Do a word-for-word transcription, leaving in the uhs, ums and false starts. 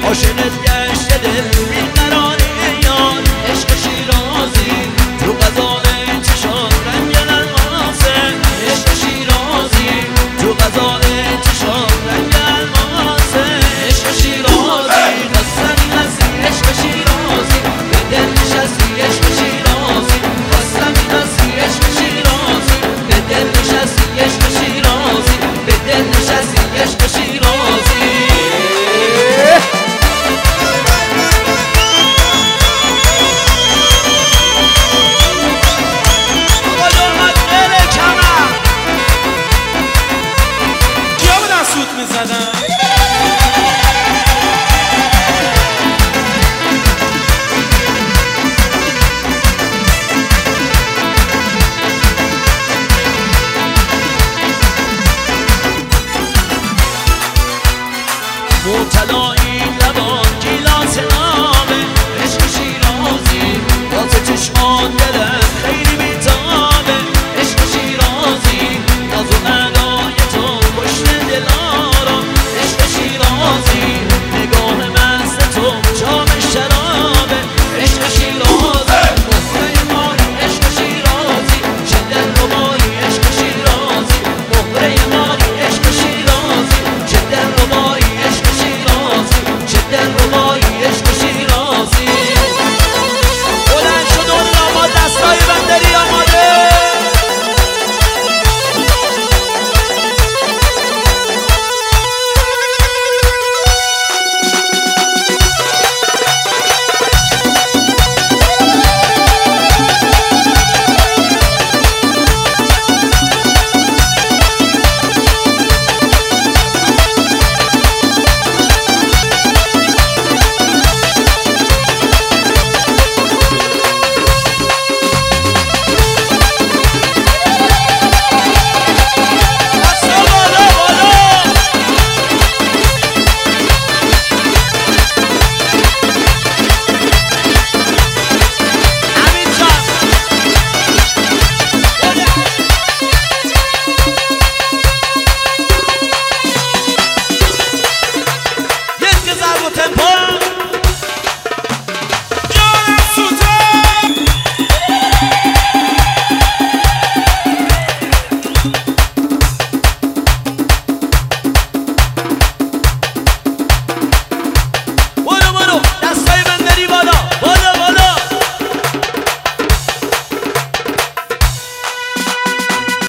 عاشقت گشت دل بیقرار یار، عشق شیرازی تو غزال چشات رنگ الماسه، عشق شیرازی تو غزال چشات رنگ الماسه، عشق شیرازی خستمی هستی عشق شیرازی، به دل نشستی عشق شیرازی، خستمی هستی عشق شیرازی، به دل نشستی عشق شیرازی، به دل نشستی عشق شیرازی. مبتلایی لبان گیلاس نامه، عشق شیرازی واسه چشمان دلم خیلی بیتابه، عشق شیرازی ناز و ادای تو کشته دلارم، عشق شیرازی نگاه مست تو جام شرابه، عشق شیرازی مهره ماری عشق شیرازی، چه دلربایی عشق شیرازی، مهره ماری عشق شیرازی، چه دلربایی عشق شیرازی، چه دلربایی